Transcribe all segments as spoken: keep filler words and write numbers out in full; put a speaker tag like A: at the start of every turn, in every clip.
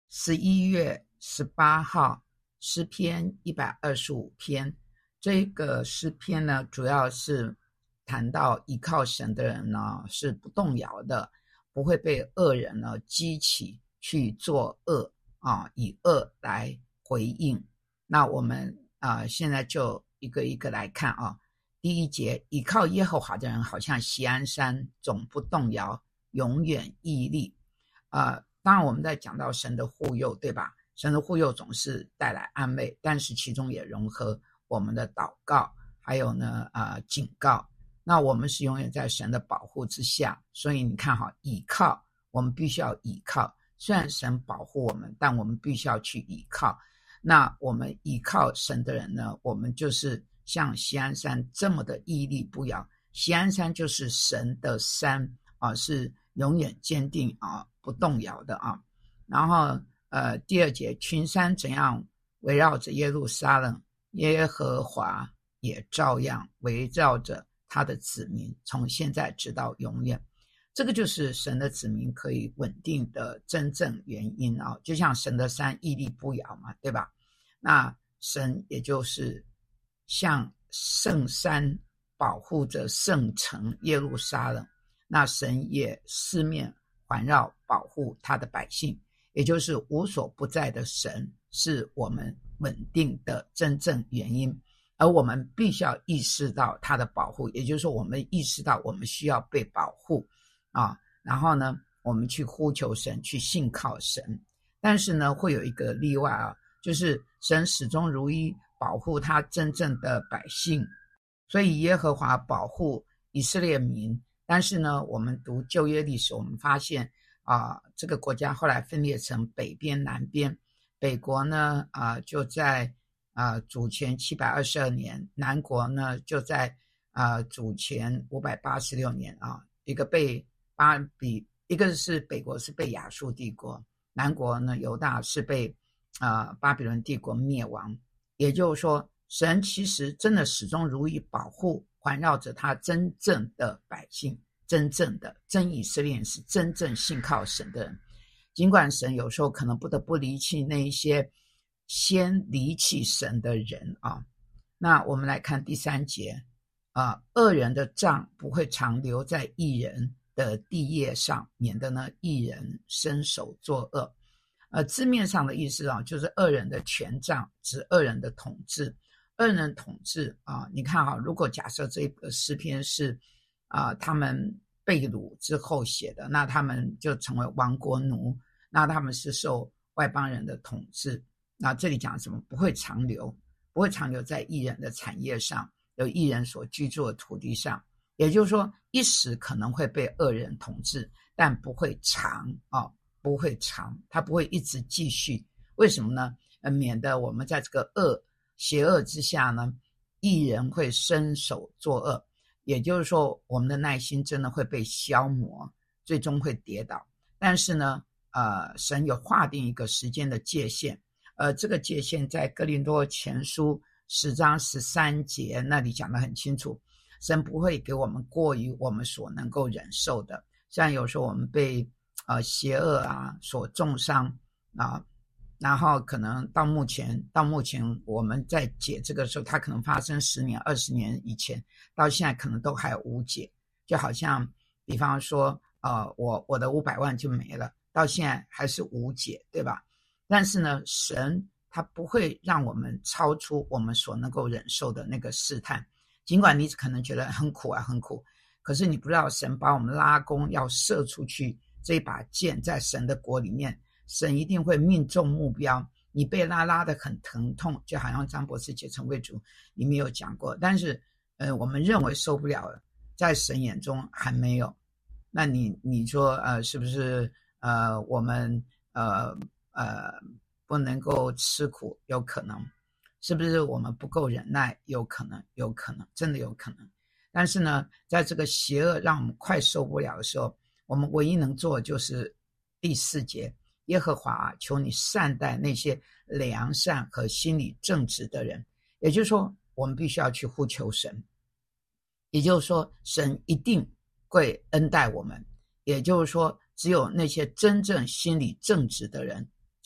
A: 十一月十八号，诗篇一百二十五篇。这个诗篇呢，主要是谈到依靠神的人呢是不动摇的，不会被恶人呢激起去做恶啊，以恶来回应。那我们啊、呃，现在就一个一个来看啊。第一节，依靠耶和华的人，好像锡安山，总不动摇，永远屹立。呃，当然我们在讲到神的护佑，对吧？神的护佑总是带来安慰，但是其中也融合我们的祷告，还有呢，呃，警告。那我们是永远在神的保护之下，所以你看哈，倚靠，我们必须要倚靠。虽然神保护我们，但我们必须要去倚靠。那我们倚靠神的人呢，我们就是像锡安山这么的屹立不摇。锡安山就是神的山啊，是永远坚定啊，不动摇的啊。然后呃，第二节，群山怎样围绕着耶路撒冷，耶和华也照样围绕着他的子民，从现在直到永远。这个就是神的子民可以稳定的真正原因啊，就像神的山屹立不摇嘛，对吧？那神也就是像圣山保护着圣城耶路撒冷，那神也四面环绕保护他的百姓，也就是无所不在的神是我们稳定的真正原因，而我们必须要意识到他的保护，也就是说我们意识到我们需要被保护啊，然后呢我们去呼求神，去信靠神。但是呢会有一个例外啊，就是神始终如一保护他真正的百姓，所以耶和华保护以色列民。但是呢我们读旧约历史，我们发现啊、呃，这个国家后来分裂成北边南边，北国呢啊、呃、就在啊、呃、主前七百二十二年，南国呢就在啊、呃、主前五百八十六年啊，一个被巴比，一个是北国是被亚述帝国，南国呢犹大是被啊、呃、巴比伦帝国灭亡。也就是说神其实真的始终如一保护环绕着他真正的百姓，真正的真以色列人是真正信靠神的人。尽管神有时候可能不得不离弃那一些先离弃神的人啊。那我们来看第三节啊，恶人的杖不会常留在义人的地业上，免得呢义人伸手作恶。呃，字面上的意思啊，就是恶人的权杖，指恶人的统治。恶人统治啊，你看啊，如果假设这个诗篇是啊、呃、他们被掳之后写的，那他们就成为亡国奴，那他们是受外邦人的统治。那这里讲什么？不会长留，不会长留在义人的产业上，有义人所居住的土地上。也就是说，一时可能会被恶人统治，但不会长啊。不会长，它不会一直继续。为什么呢？呃，免得我们在这个恶邪恶之下呢，义人会伸手作恶，也就是说我们的耐心真的会被消磨，最终会跌倒。但是呢呃，神有划定一个时间的界限，呃，这个界限在哥林多前书十章十三节那里讲得很清楚，神不会给我们过于我们所能够忍受的。像有时候我们被呃，邪恶啊所重伤啊，然后可能到目前到目前我们在解这个时候，它可能发生十年二十年以前，到现在可能都还无解。就好像比方说呃，我我的五百万就没了，到现在还是无解，对吧？但是呢神他不会让我们超出我们所能够忍受的那个试探，尽管你可能觉得很苦啊很苦，可是你不知道神把我们拉弓要射出去，这一把箭在神的国里面，神一定会命中目标。你被拉拉得很疼痛，就好像张博士解成为主里面有讲过，但是呃，我们认为受不了了，在神眼中还没有。那你你说呃，是不是呃，我们呃呃不能够吃苦？有可能。是不是我们不够忍耐？有可能，有可能，真的有可能。但是呢，在这个邪恶让我们快受不了的时候，我们唯一能做的就是第四节，耶和华求你善待那些良善和心理正直的人。也就是说我们必须要去呼求神，也就是说神一定会恩待我们，也就是说只有那些真正心理正直的人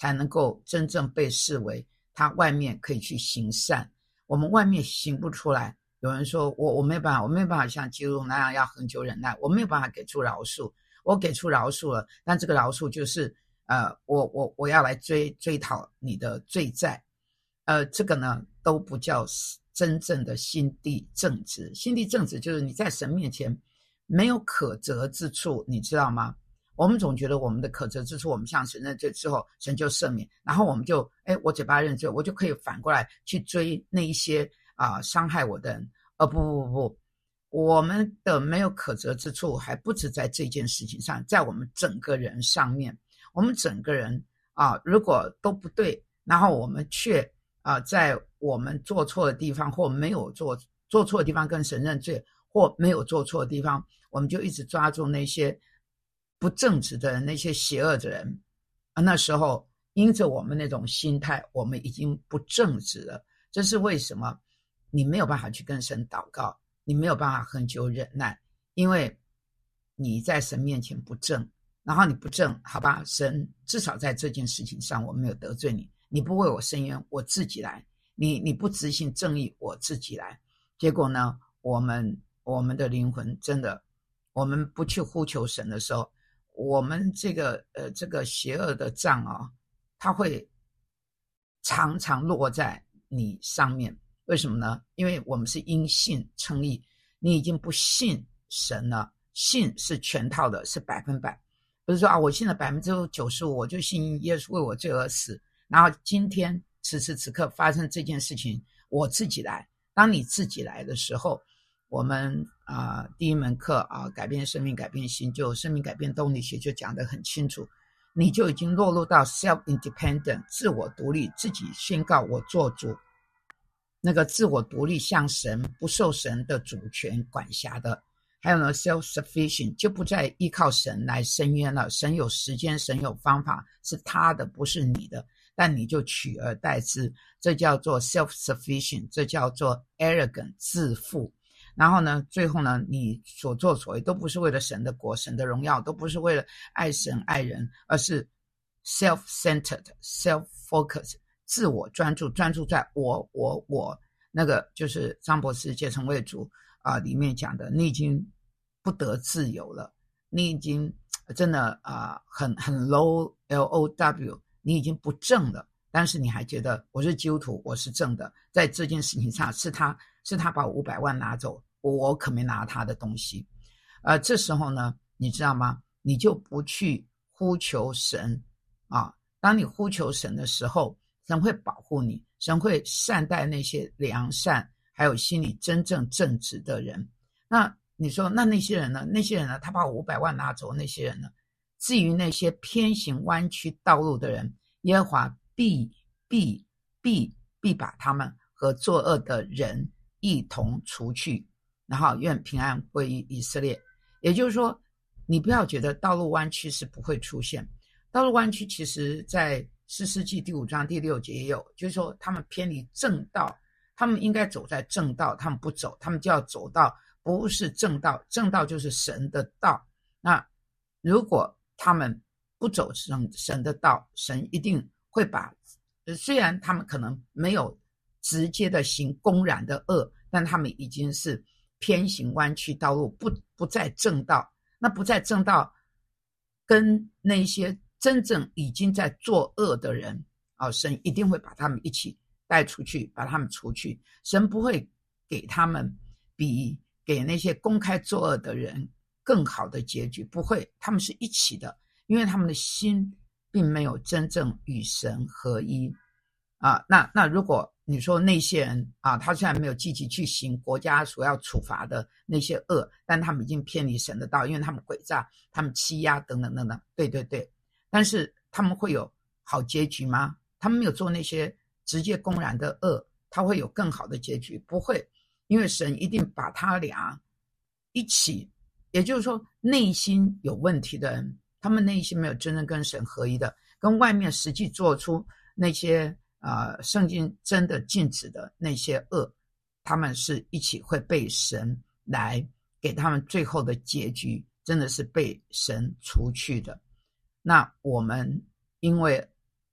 A: 才能够真正被视为他外面可以去行善。我们外面行不出来，有人说我我没有办法，我没有办法像基督徒那样要恒久忍耐，我没有办法给出饶恕，我给出饶恕了，但这个饶恕就是呃，我我我要来追追讨你的罪债，呃，这个呢都不叫真正的心地正直。心地正直就是你在神面前没有可责之处，你知道吗？我们总觉得我们的可责之处，我们向神认罪之后，神就赦免，然后我们就，哎，我嘴巴认罪，我就可以反过来去追那一些啊、呃、伤害我的人。而不不不不，我们的没有可责之处，还不止在这件事情上，在我们整个人上面，我们整个人啊、呃，如果都不对，然后我们却啊、呃，在我们做错的地方或没有做做错的地方跟神认罪，或没有做错的地方，我们就一直抓住那些不正直的人，那些邪恶的人啊。那时候因着我们那种心态，我们已经不正直了。这是为什么你没有办法去跟神祷告，你没有办法恒久忍耐，因为你在神面前不正，然后你不正，好吧，神至少在这件事情上我没有得罪你，你不为我伸冤，我自己来，你你不执行正义，我自己来。结果呢，我们我们的灵魂真的，我们不去呼求神的时候，我们这个呃这个邪恶的杖啊、哦，它会常常落在你上面。为什么呢？因为我们是因信称义，你已经不信神了。信是全套的，是百分百，不是说啊，我信了百分之九十五，我就信耶稣为我罪而死，然后今天此时此刻发生这件事情，我自己来。当你自己来的时候，我们啊、呃、第一门课啊、呃、改变生命改变心，就生命改变动力学就讲得很清楚，你就已经落入到 self independent 自我独立，自己宣告我做主，那个自我独立向神，不受神的主权管辖的。还有呢 self sufficient 就不再依靠神来伸冤了，神有时间，神有方法，是他的不是你的，但你就取而代之，这叫做 self sufficient， 这叫做 arrogant 自负。然后呢最后呢，你所作所为都不是为了神的国，神的荣耀，都不是为了爱神爱人，而是 self centered self focused 自我专注，专注在我我我，那个就是张博士结成为主啊、呃、里面讲的，你已经不得自由了，你已经真的啊、呃、很很 low L O W， 你已经不正了，但是你还觉得我是基督徒，我是正的，在这件事情上是他是他把五百万拿走，我可没拿他的东西。呃，这时候呢，你知道吗？你就不去呼求神啊。当你呼求神的时候，神会保护你，神会善待那些良善还有心里真正正直的人。那你说，那那些人呢？那些人呢？他把五百万拿走，那些人呢？至于那些偏行弯曲道路的人，耶和华必必必必把他们和作恶的人一同除去，然后愿平安归于以色列。也就是说，你不要觉得道路弯曲是不会出现，道路弯曲其实在士师记第五章第六节也有，就是说他们偏离正道，他们应该走在正道，他们不走，他们就要走到不是正道，正道就是神的道。那如果他们不走神的道，神一定会把，虽然他们可能没有直接的行公然的恶，但他们已经是偏行弯曲道路，不不在正道。那不在正道，跟那些真正已经在作恶的人啊，神一定会把他们一起带出去，把他们除去。神不会给他们比给那些公开作恶的人更好的结局，不会，他们是一起的，因为他们的心并没有真正与神合一啊。那那如果你说那些人啊，他虽然没有积极去行国家所要处罚的那些恶，但他们已经偏离神的道，因为他们诡诈，他们欺压等等等等，对对对，但是他们会有好结局吗？他们没有做那些直接公然的恶，他会有更好的结局？不会，因为神一定把他俩一起，也就是说内心有问题的人，他们内心没有真正跟神合一的，跟外面实际做出那些呃圣经真的禁止的那些恶，他们是一起会被神来给他们最后的结局，真的是被神除去的。那我们因为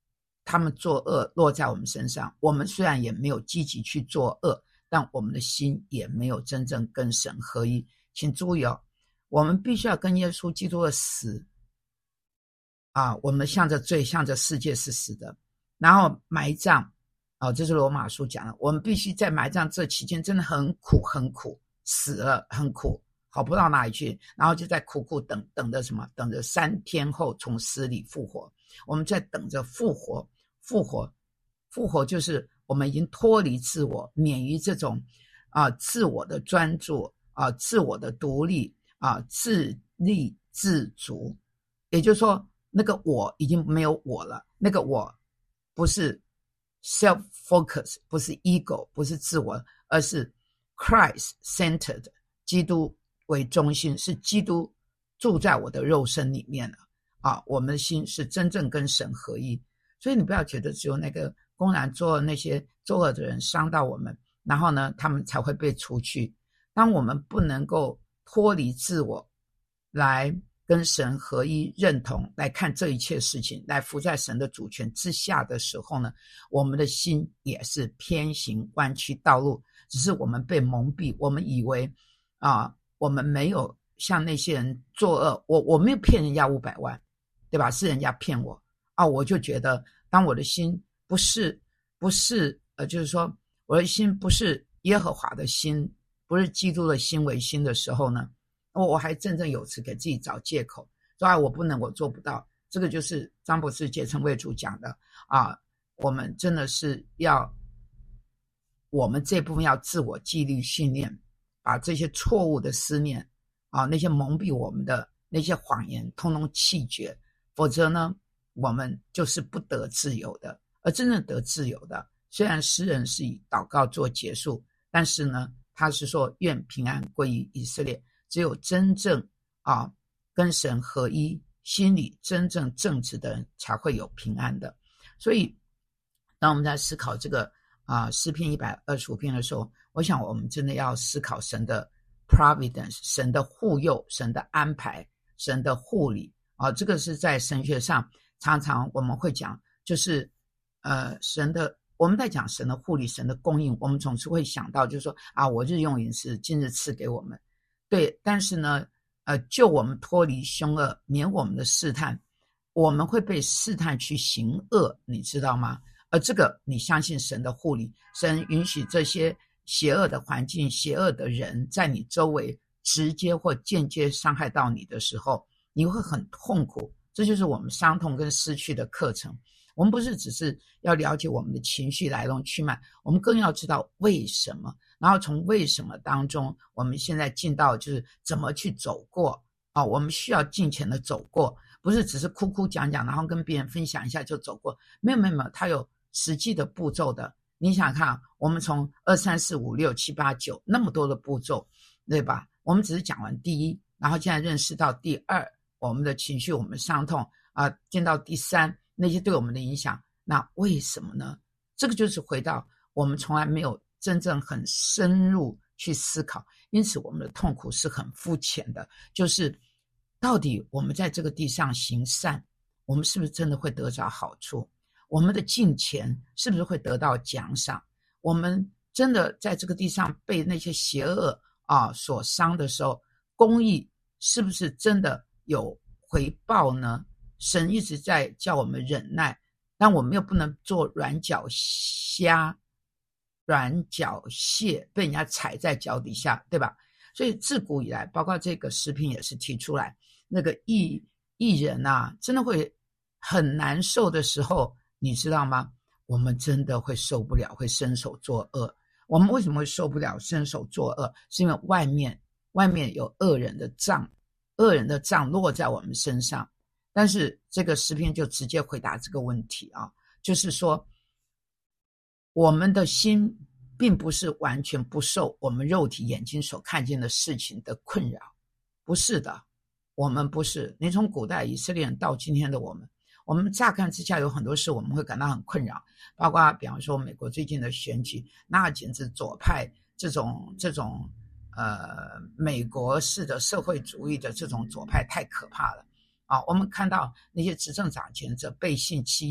A: 他们作恶落在我们身上，我们虽然也没有积极去作恶，但我们的心也没有真正跟神合一。请注意哦，我们必须要跟耶稣基督的死啊，我们向着罪向着世界是死的，然后埋葬啊，这是罗马书讲的，我们必须在埋葬这期间真的很苦很苦，死了很苦，好不到哪里去，然后就在苦苦等等着什么，等着三天后从死里复活。我们在等着复活，复活，复活就是我们已经脱离自我，免于这种啊、呃、自我的专注啊、呃、自我的独立啊、呃、自立自足。也就是说，那个我已经没有我了，那个我不是 self focus， 不是 ego， 不是自我，而是 Christ centered， 基督为中心，是基督住在我的肉身里面了啊！我们的心是真正跟神合一，所以你不要觉得只有那个公然作恶那些作恶的人伤到我们，然后呢，他们才会被除去。当我们不能够脱离自我，来跟神合一认同，来看这一切事情，来服在神的主权之下的时候呢，我们的心也是偏行弯曲道路，只是我们被蒙蔽，我们以为啊，我们没有像那些人作恶，我我没有骗人家五百万，对吧？是人家骗我啊，我就觉得当我的心不是不是呃，就是说我的心不是耶和华的心，不是基督的心为心的时候呢，我我还真正有次给自己找借口，说啊我不能，我做不到。这个就是张博士结成为主讲的啊，我们真的是要，我们这部分要自我纪律训练，把这些错误的思念啊，那些蒙蔽我们的那些谎言通通弃绝，否则呢，我们就是不得自由的。而真正得自由的，虽然诗人是以祷告做结束，但是呢，他是说愿平安归于以色列。只有真正啊跟神合一，心里真正正直的人才会有平安的。所以当我们在思考这个啊诗篇一百二十五篇的时候，我想我们真的要思考神的 providence， 神的护佑，神的安排，神的护理啊，这个是在神学上常常我们会讲，就是呃神的，我们在讲神的护理，神的供应，我们总是会想到就是说啊，我日用饮食今日赐给我们。对，但是呢，呃，救我们脱离凶恶，免我们的试探，我们会被试探去行恶，你知道吗？而这个，你相信神的护理，神允许这些邪恶的环境、邪恶的人在你周围直接或间接伤害到你的时候，你会很痛苦。这就是我们伤痛跟失去的课程。我们不是只是要了解我们的情绪来龙去脉，我们更要知道为什么。然后从为什么当中，我们现在进到就是怎么去走过啊？我们需要尽前的走过，不是只是哭哭讲讲，然后跟别人分享一下就走过。没有没有没有，它有实际的步骤的。你想想看，我们从二三四五六七八九那么多的步骤，对吧？我们只是讲完第一，然后现在认识到第二，我们的情绪，我们的伤痛啊，进到第三，那些对我们的影响，那为什么呢？这个就是回到我们从来没有真正很深入去思考，因此我们的痛苦是很肤浅的，就是到底我们在这个地上行善，我们是不是真的会得着好处？我们的敬虔是不是会得到奖赏？我们真的在这个地上被那些邪恶啊所伤的时候，公义是不是真的有回报呢？神一直在叫我们忍耐，但我们又不能做软脚虾、软脚蟹，被人家踩在脚底下，对吧？所以自古以来，包括这个诗篇也是提出来，那个义义人啊，真的会很难受的时候，你知道吗？我们真的会受不了，会伸手作恶。我们为什么会受不了伸手作恶？是因为外面外面有恶人的杖，恶人的杖落在我们身上。但是这个诗篇就直接回答这个问题啊，就是说我们的心并不是完全不受我们肉体眼睛所看见的事情的困扰，不是的，我们不是。你从古代以色列人到今天的我们，我们乍看之下有很多事我们会感到很困扰，包括比方说美国最近的选举，那简直左派这种这种呃美国式的社会主义的这种左派太可怕了啊！我们看到那些执政掌权者背信弃义，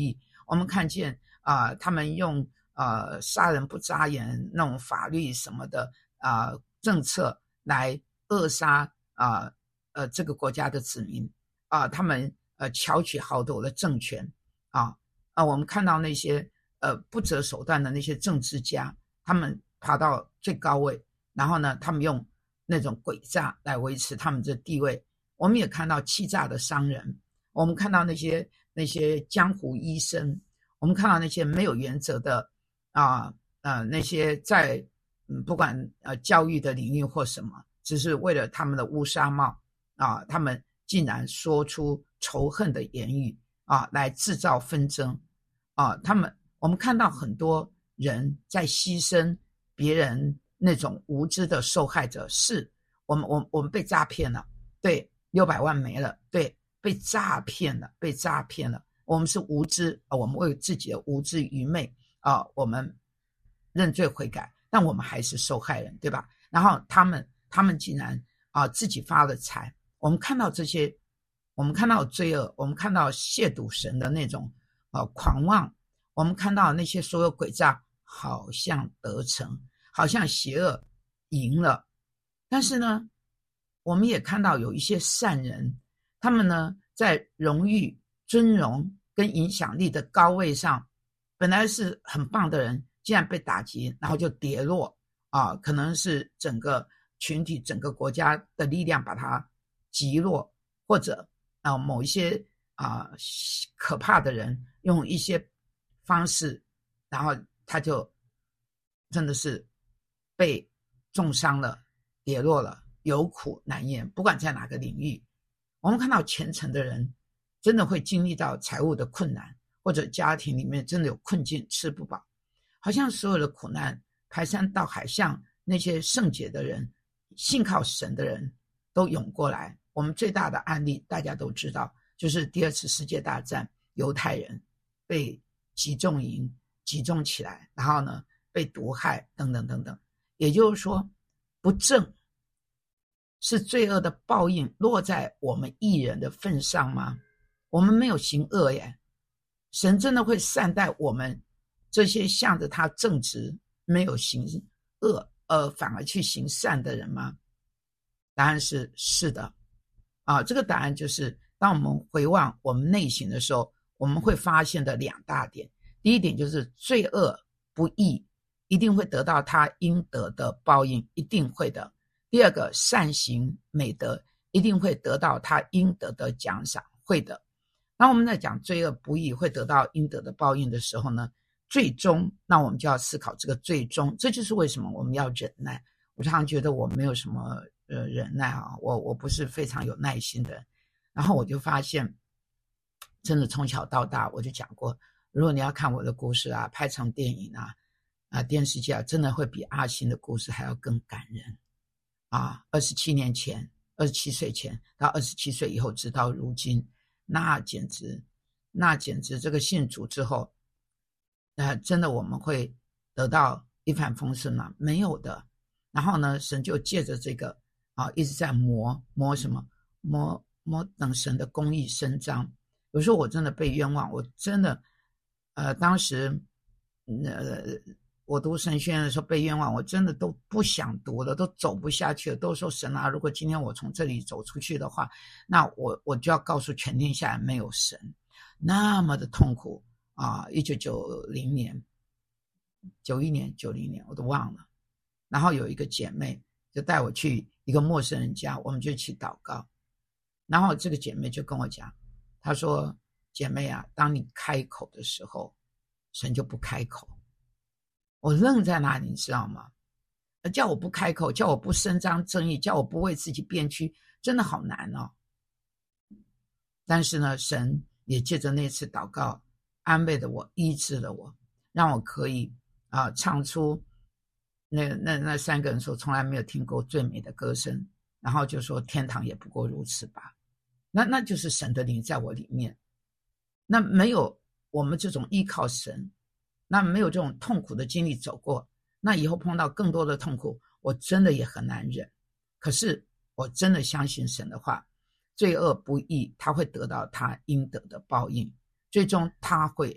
A: 我们看见啊、呃，他们用呃杀人不眨眼那种法律什么的啊、呃、政策来扼杀啊 呃, 呃这个国家的子民啊、呃，他们呃巧取豪夺的政权啊啊、呃，我们看到那些呃不择手段的那些政治家，他们爬到最高位，然后呢，他们用那种诡诈来维持他们的地位。我们也看到欺诈的商人，我们看到那些那些江湖医生，我们看到那些没有原则的啊呃那些在嗯不管呃教育的领域或什么，只是为了他们的乌纱帽啊，他们竟然说出仇恨的言语啊，来制造纷争啊。他们我们看到很多人在牺牲别人那种无知的受害者，是我们我我们被诈骗了，对，六百万没了，对，被诈骗了，被诈骗了。我们是无知啊，我们为自己的无知愚昧啊，我们认罪悔改，但我们还是受害人，对吧？然后他们他们竟然啊自己发了财，我们看到这些，我们看到罪恶，我们看到亵渎神的那种啊狂妄，我们看到那些所有诡诈好像得逞，好像邪恶赢了，但是呢，我们也看到有一些善人，他们呢在荣誉、尊荣跟影响力的高位上，本来是很棒的人，竟然被打击，然后就跌落啊，可能是整个群体、整个国家的力量把它击落，或者啊某一些啊可怕的人用一些方式，然后他就真的是被重伤了，跌落了，有苦难言。不管在哪个领域，我们看到虔诚的人真的会经历到财务的困难，或者家庭里面真的有困境，吃不饱，好像所有的苦难排山倒海，像那些圣洁的人、信靠神的人都涌过来。我们最大的案例大家都知道，就是第二次世界大战，犹太人被集中营集中起来，然后呢被毒害等等等等。也就是说，不正是罪恶的报应落在我们义人的份上吗？我们没有行恶耶，神真的会善待我们这些向着他正直没有行恶而反而去行善的人吗？答案是是的啊，这个答案就是当我们回望我们内心的时候，我们会发现的两大点。第一点就是罪恶不义一定会得到他应得的报应，一定会的。第二个，善行美德一定会得到他应得的奖赏，会的。当我们在讲罪恶不义会得到应得的报应的时候呢，最终那我们就要思考这个最终，这就是为什么我们要忍耐。我常常觉得我没有什么呃忍耐啊，我我不是非常有耐心的人。然后我就发现，真的从小到大我就讲过，如果你要看我的故事啊，拍成电影啊啊电视剧啊，真的会比阿信的故事还要更感人啊！二十七年前，二十七岁前到二十七岁以后，直到如今，那简直，那简直这个信主之后，呃，真的我们会得到一帆风顺吗？没有的。然后呢，神就借着这个啊，一直在磨磨什么，磨磨等神的公义伸张。有时候我真的被冤枉，我真的，呃，当时，呃，我读神学院的时候被冤枉，我真的都不想读了，都走不下去了，都说神啊，如果今天我从这里走出去的话，那我我就要告诉全天下没有神，那么的痛苦啊！一九九零年、九一年、九零年我都忘了。然后有一个姐妹就带我去一个陌生人家，我们就一起祷告。然后这个姐妹就跟我讲，她说：“姐妹啊，当你开口的时候，神就不开口。”我愣在那里，你知道吗？叫我不开口，叫我不伸张正义，叫我不为自己辩屈，真的好难哦。但是呢，神也借着那次祷告，安慰了我，医治了我，让我可以啊、呃、唱出那那那三个人说从来没有听过最美的歌声，然后就说天堂也不过如此吧。那那就是神的灵在我里面。那没有我们这种依靠神，那没有这种痛苦的经历走过，那以后碰到更多的痛苦，我真的也很难忍。可是我真的相信神的话，罪恶不义他会得到他应得的报应，最终他会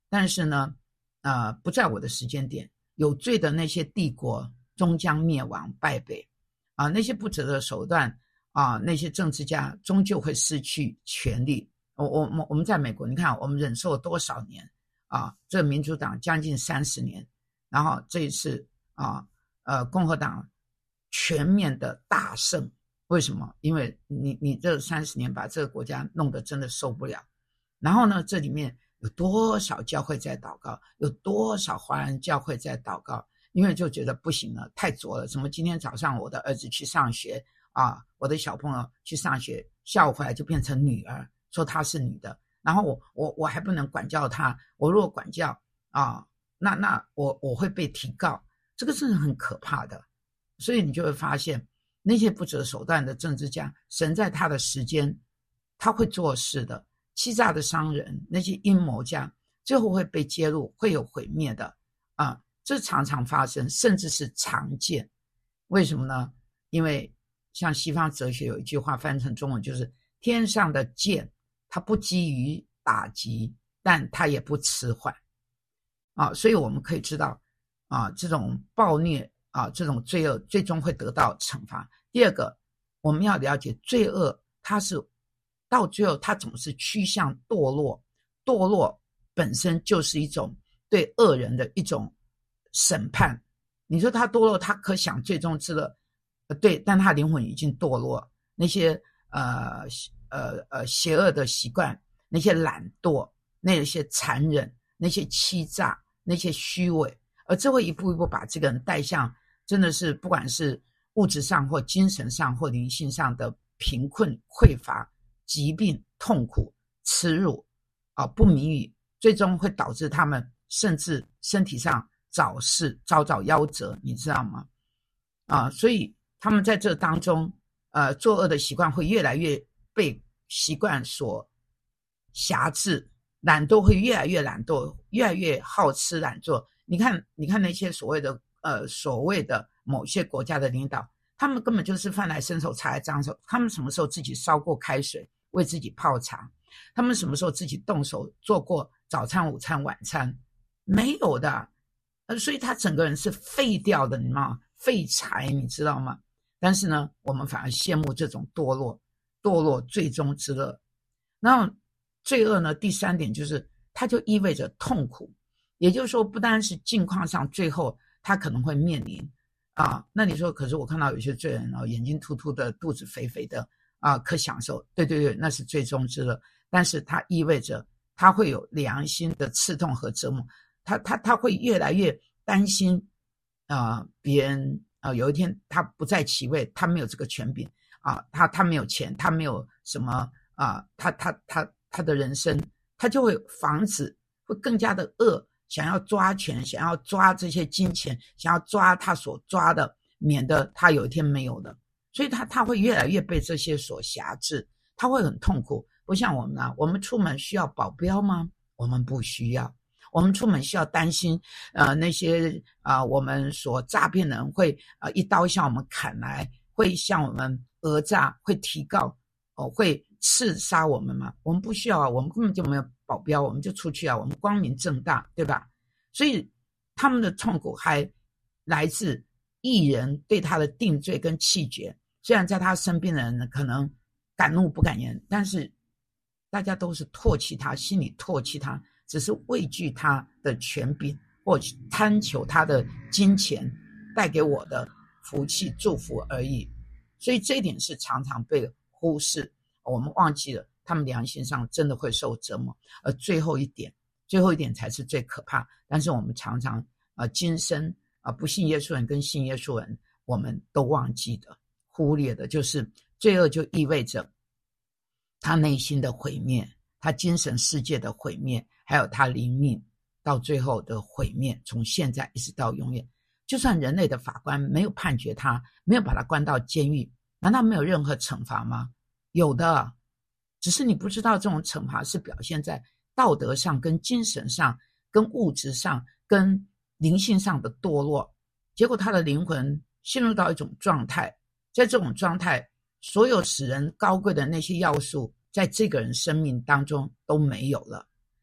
A: 但是呢，呃，不在我的时间点。有罪的那些帝国终将灭亡败北啊，那些不择的手段啊，那些政治家终究会失去权力。我我我们在美国，你看我们忍受了多少年啊？这民主党将近三十年，然后这一次啊，呃，共和党全面的大胜。为什么？因为你你这三十年把这个国家弄得真的受不了。然后呢，这里面有多少教会在祷告，有多少华人教会在祷告，因为就觉得不行了，太浊了。什么今天早上我的儿子去上学啊，我的小朋友去上学，下午回来就变成女儿，说她是女的，然后我我我还不能管教她，我如果管教啊，那那我我会被提告，这个是很可怕的。所以你就会发现那些不择手段的政治家，神在他的时间他会做事的。欺诈的商人，那些阴谋家，最后会被揭露，会有毁灭的啊！这常常发生，甚至是常见。为什么呢？因为像西方哲学有一句话翻成中文就是“天上的箭，它不基于打击，但它也不迟缓”啊！所以我们可以知道啊，这种暴虐啊，这种罪恶最终会得到惩罚。第二个，我们要了解罪恶，它是到最后它总是趋向堕落，堕落本身就是一种对恶人的一种审判。你说他堕落，他可想最终之乐，呃，对，但他灵魂已经堕落，那些呃呃呃邪恶的习惯，那些懒惰，那些残忍，那些欺诈，那些虚伪，而这会一步一步把这个人带向，真的是不管是物质上或精神上或灵性上的贫困匮乏。疾病、痛苦、耻辱啊，不名誉，最终会导致他们甚至身体上早逝、早早夭折，你知道吗？啊，所以他们在这当中，呃，作恶的习惯会越来越被习惯所辖制，懒惰会越来越懒惰，越来越好吃懒做。你看，你看那些所谓的呃所谓的某些国家的领导，他们根本就是饭来伸手，茶来张手，他们什么时候自己烧过开水？为自己泡茶，他们什么时候自己动手做过早餐、午餐、晚餐？没有的，呃，所以他整个人是废掉的，你知道吗？废柴，你知道吗？但是呢，我们反而羡慕这种堕落，堕落最终之乐。然后罪恶呢，第三点就是它就意味着痛苦，也就是说，不单是境况上，最后他可能会面临啊。那你说，可是我看到有些罪人哦，眼睛突突的，肚子肥肥的。啊，可享受，对对对，那是最终之乐。但是它意味着他会有良心的刺痛和折磨，他他他会越来越担心啊、呃，别人啊、呃，有一天他不在其位，他没有这个权柄啊，他他没有钱，他没有什么啊，他他他他的人生，他就会防止会更加的恶，想要抓权，想要抓这些金钱，想要抓他所抓的，免得他有一天没有了。所以他他会越来越被这些所辖制，他会很痛苦。不像我们啊，我们出门需要保镖吗？我们不需要。我们出门需要担心，呃，那些啊、呃，我们所诈骗的人会啊、呃、一刀向我们砍来，会向我们讹诈，会提告，哦、呃，会刺杀我们吗？我们不需要啊，我们根本就没有保镖，我们就出去啊，我们光明正大，对吧？所以他们的痛苦还来自义人对他的定罪跟弃绝。虽然在他身边的人呢，可能敢怒不敢言，但是大家都是唾弃他，心里唾弃他，只是畏惧他的权柄，或贪求他的金钱带给我的福气祝福而已。所以这一点是常常被忽视，我们忘记了他们良心上真的会受折磨。而最后一点，最后一点才是最可怕，但是我们常常啊、呃，今生啊、呃，不信耶稣人跟信耶稣人，我们都忘记的。忽略的就是罪恶，就意味着他内心的毁灭，他精神世界的毁灭，还有他灵命到最后的毁灭，从现在一直到永远。就算人类的法官没有判决他，没有把他关到监狱，难道没有任何惩罚吗？有的，只是你不知道这种惩罚是表现在道德上、跟精神上、跟物质上、跟灵性上的堕落，结果他的灵魂陷入到一种状态。在这种状态，所有使人高贵的那些要素，在这个人生命当中都没有了。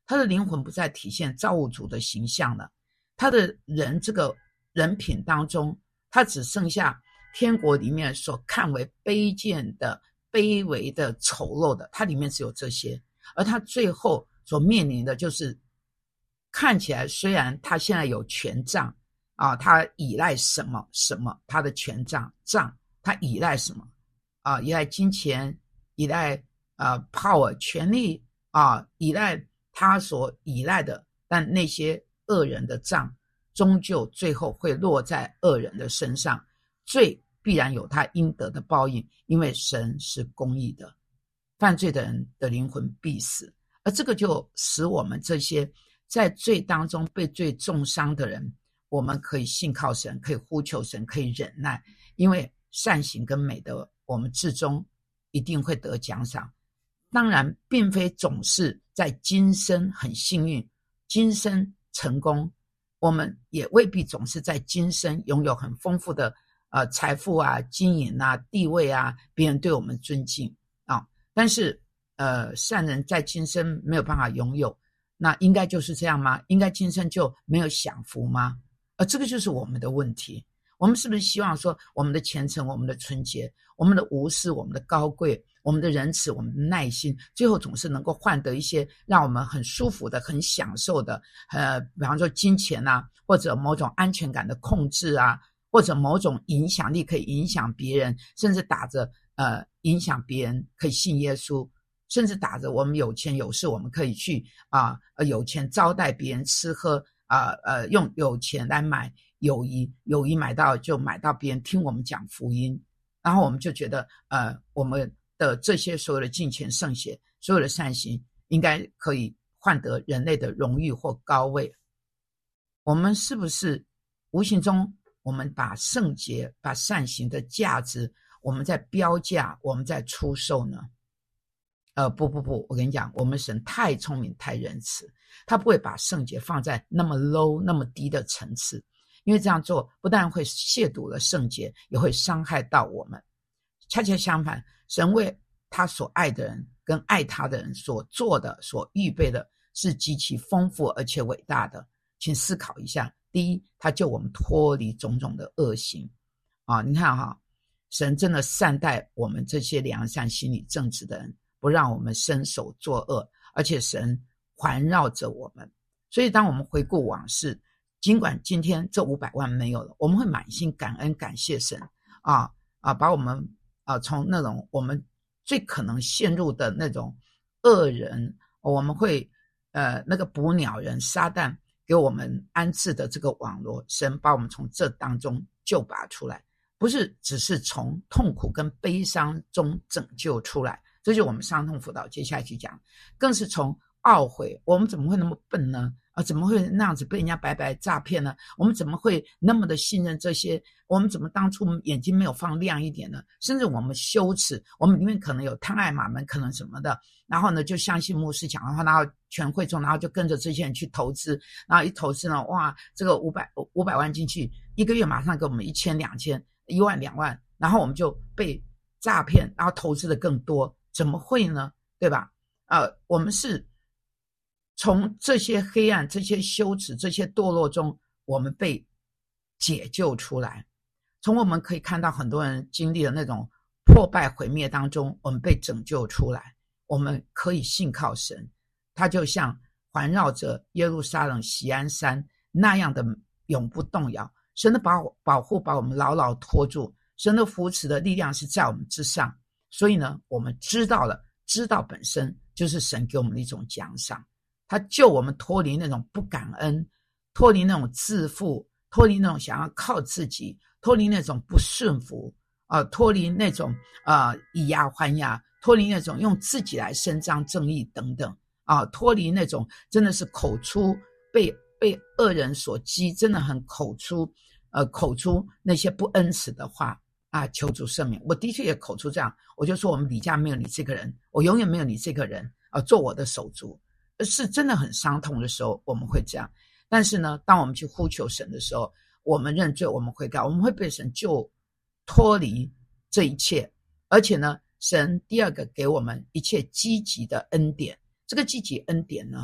A: 他的灵魂不再体现造物主的形象了，他的人这个人品当中，他只剩下天国里面所看为卑贱的、卑微的、丑陋的，他里面只有这些，而他最后所面临的就是看起来虽然他现在有权杖啊，他依赖什么什么，他的权杖杖他依赖什么啊？依赖金钱，依赖呃 power 权力啊，依赖他所依赖的，但那些恶人的杖终究最后会落在恶人的身上，罪必然有他应得的报应，因为神是公义的，犯罪的人的灵魂必死。而这个就使我们这些在罪当中被罪重伤的人，我们可以信靠神，可以呼求神，可以忍耐，因为善行跟美德我们至终一定会得奖赏。当然并非总是在今生很幸运，今生成功，我们也未必总是在今生拥有很丰富的呃财富啊、金银啊、地位啊，别人对我们尊敬啊。但是呃善人在今生没有办法拥有，那应该就是这样吗？应该今生就没有享福吗？而这个就是我们的问题。我们是不是希望说我们的虔诚、我们的纯洁、我们的无私、我们的高贵、我们的仁慈、我们的耐心，最后总是能够换得一些让我们很舒服的、很享受的，呃，比方说金钱啊，或者某种安全感的控制啊，或者某种影响力可以影响别人，甚至打着呃影响别人可以信耶稣，甚至打着我们有钱有势，我们可以去啊、呃、有钱招待别人吃喝啊 呃, 呃用有钱来买友谊，友谊买到就买到别人听我们讲福音，然后我们就觉得呃我们的这些所有的敬虔圣血，所有的善行应该可以换得人类的荣誉或高位。我们是不是无形中我们把圣洁、把善行的价值，我们在标价，我们在出售呢？呃，不不不，我跟你讲，我们神太聪明、太仁慈，他不会把圣洁放在那么 low、那么低的层次，因为这样做不但会亵渎了圣洁，也会伤害到我们。恰恰相反，神为他所爱的人跟爱他的人所做的、所预备的是极其丰富而且伟大的。请思考一下，第一，他救我们脱离种种的恶行啊！你看哈，神真的善待我们这些良善、心理正直的人，不让我们伸手作恶，而且神环绕着我们。所以当我们回顾往事，尽管今天这五百万没有了，我们会满心感恩感谢神啊啊，把我们啊从那种我们最可能陷入的那种恶人，我们会呃那个捕鸟人撒旦给我们安置的这个网络，神把我们从这当中救拔出来，不是只是从痛苦跟悲伤中拯救出来，这就是我们伤痛辅导接下来去讲，更是从懊悔，我们怎么会那么笨呢？啊，怎么会那样子被人家白白诈骗呢？我们怎么会那么的信任这些？我们怎么当初眼睛没有放亮一点呢？甚至我们羞耻，我们里面可能有贪爱马门，可能什么的，然后呢就相信牧师讲的话，然后全会众，然后就跟着这些人去投资，然后一投资呢，哇，这个五百五百万进去，一个月马上给我们一千、两千、一万、两万，然后我们就被诈骗，然后投资的更多，怎么会呢？对吧？呃，我们是从这些黑暗、这些羞耻、这些堕落中，我们被解救出来。从我们可以看到很多人经历了那种破败毁灭当中，我们被拯救出来，我们可以信靠神，他就像环绕着耶路撒冷锡安山那样的永不动摇。神的保保护把我们牢牢拖住，神的扶持的力量是在我们之上。所以呢，我们知道了，知道本身就是神给我们的一种奖赏。他救我们脱离那种不感恩，脱离那种自负，脱离那种想要靠自己，脱离那种不顺服，呃，脱离那种呃以牙还牙，脱离那种用自己来伸张正义等等啊、呃，脱离那种真的是口出被被恶人所激，真的很口出呃口出那些不恩慈的话啊，求主赦免。我的确也口出这样，我就说我们李家没有你这个人，我永远没有你这个人啊、呃，做我的手足。是真的很伤痛的时候我们会这样，但是呢，当我们去呼求神的时候，我们认罪，我们悔改，我们会被神救脱离这一切。而且呢，神第二个给我们一切积极的恩典，这个积极恩典呢，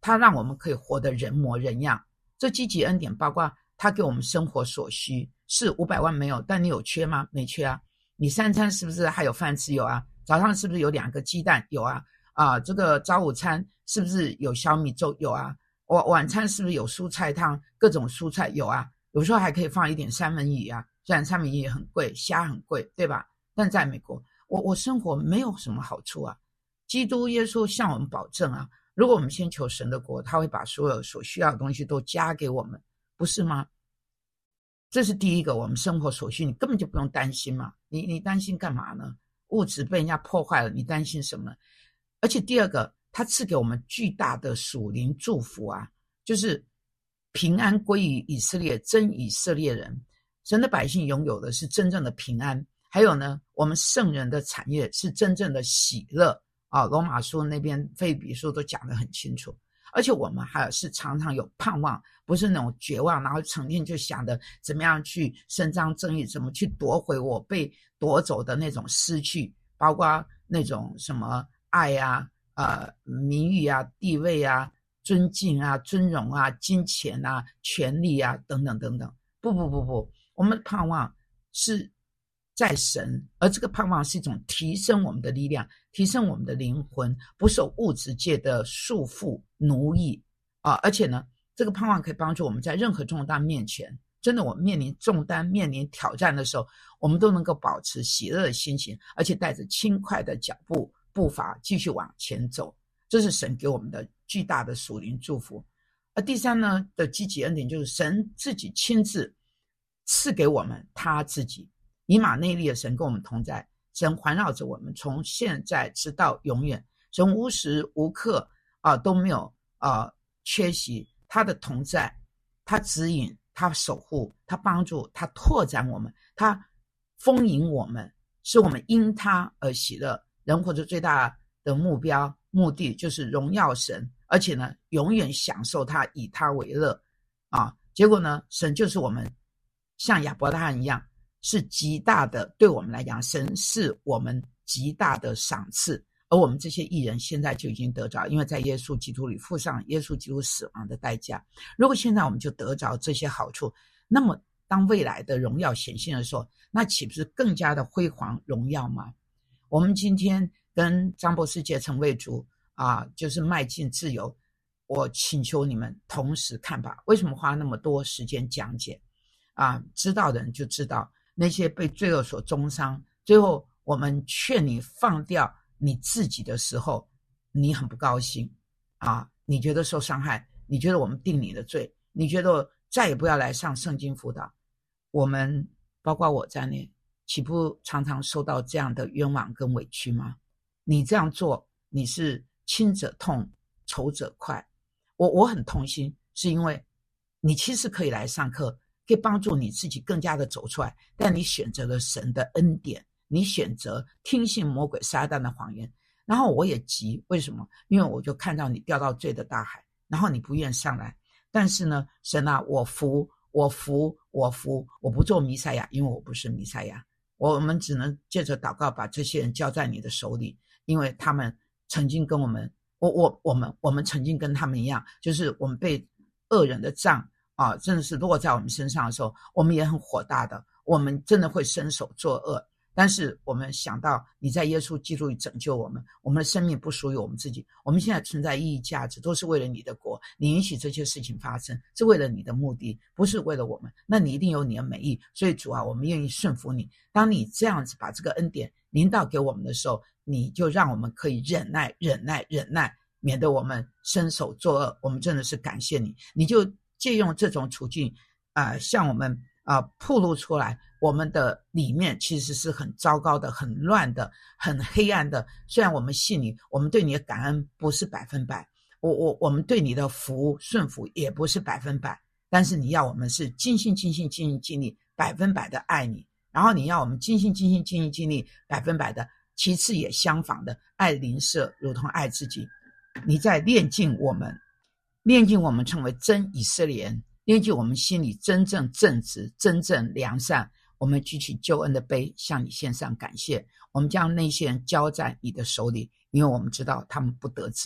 A: 他让我们可以活得人模人样。这积极恩典包括他给我们生活所需，是五百万没有，但你有缺吗？没缺啊。你三餐是不是还有饭吃？有啊。早上是不是有两个鸡蛋？有啊。啊，这个早午餐是不是有小米粥？有啊。晚晚餐是不是有蔬菜汤？各种蔬菜有啊。有时候还可以放一点三文鱼啊，虽然三文鱼也很贵，虾很贵，对吧？但在美国，我我生活没有什么好处啊。基督耶稣向我们保证啊，如果我们先求神的国，他会把所有所需要的东西都加给我们，不是吗？这是第一个，我们生活所需，你根本就不用担心嘛。你你担心干嘛呢？物质被人家破坏了，你担心什么呢？而且第二个，他赐给我们巨大的属灵祝福啊，就是平安归于以色列，真以色列人。神的百姓拥有的是真正的平安，还有呢，我们圣人的产业是真正的喜乐啊。罗马书那边、腓立比书都讲得很清楚。而且我们还是常常有盼望，不是那种绝望，然后成天就想着怎么样去伸张正义，怎么去夺回我被夺走的那种失去，包括那种什么爱啊、呃名誉啊、地位啊、尊敬啊、尊荣啊、金钱啊、权力啊等等等等。不不不不，我们的盼望是在神，而这个盼望是一种提升我们的力量，提升我们的灵魂，不受物质界的束缚奴役啊！而且呢，这个盼望可以帮助我们在任何重担面前，真的我们面临重担、面临挑战的时候，我们都能够保持喜乐的心情，而且带着轻快的脚步步伐继续往前走。这是神给我们的巨大的属灵祝福。而第三呢的积极恩典，就是神自己亲自赐给我们他自己。以马内利的神跟我们同在，神环绕着我们，从现在直到永远，神无时无刻啊都没有啊缺席他的同在，他指引，他守护，他帮助，他拓展我们，他丰盈我们，使我们因他而喜乐。人活着最大的目标目的就是荣耀神，而且呢永远享受他，以他为乐啊。结果呢，神就是我们像亚伯拉罕一样，是极大的，对我们来讲，神是我们极大的赏赐，而我们这些义人现在就已经得着，因为在耶稣基督里付上耶稣基督死亡的代价。如果现在我们就得着这些好处，那么当未来的荣耀显现的时候，那岂不是更加的辉煌荣耀吗？我们今天跟张博士结成为主啊，就是迈进自由。我请求你们同时看吧。为什么花那么多时间讲解啊？知道的人就知道，那些被罪恶所中伤，最后我们劝你放掉你自己的时候，你很不高兴啊！你觉得受伤害，你觉得我们定你的罪，你觉得再也不要来上圣经辅导。我们包括我在内，岂不常常受到这样的冤枉跟委屈吗？你这样做，你是亲者痛，仇者快。我我很痛心，是因为你其实可以来上课，可以帮助你自己更加的走出来，但你选择了神的恩典，你选择听信魔鬼撒旦的谎言。然后我也急，为什么？因为我就看到你掉到罪的大海，然后你不愿上来。但是呢，神啊，我服我服我服，我不做弥赛亚，因为我不是弥赛亚。我们只能借着祷告把这些人交在你的手里，因为他们曾经跟我们我我我们我们曾经跟他们一样，就是我们被恶人的杖啊，真的是落在我们身上的时候，我们也很火大的，我们真的会伸手作恶。但是我们想到你在耶稣基督里拯救我们，我们的生命不属于我们自己，我们现在存在意义价值都是为了你的国，你允许这些事情发生是为了你的目的，不是为了我们，那你一定有你的美意。所以主啊，我们愿意顺服你。当你这样子把这个恩典临到给我们的时候，你就让我们可以忍耐忍耐忍耐，免得我们伸手作恶。我们真的是感谢你，你就借用这种处境啊、呃，向我们啊、呃、暴露出来，我们的里面其实是很糟糕的，很乱的，很黑暗的。虽然我们信你，我们对你的感恩不是百分百，我我我们对你的服顺服也不是百分百，但是你要我们是尽心尽心尽心尽力百分百的爱你，然后你要我们尽心尽心尽心尽力百分百的，其次也相仿的爱邻舍如同爱自己。你在炼净我们，炼净我们成为真以色列人，炼净我们心里真正正直真正良善。我们举起救恩的杯，向你献上感谢。我们将那些人交在你的手里，因为我们知道他们不得自由，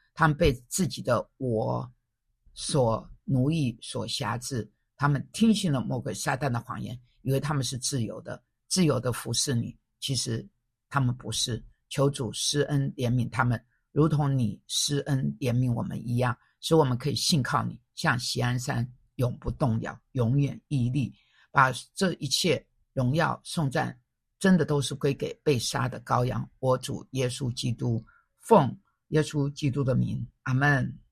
A: 他们被自己的我所奴役所辖制，他们听信了魔鬼撒旦的谎言，以为他们是自由的，自由的服侍你，其实他们不是。求主施恩怜悯他们，如同你施恩怜悯我们一样，使我们可以信靠你，像锡安山永不动摇，永远屹立。把这一切荣耀颂赞真的都是归给被杀的羔羊，我主耶稣基督，奉耶稣基督的名，阿们。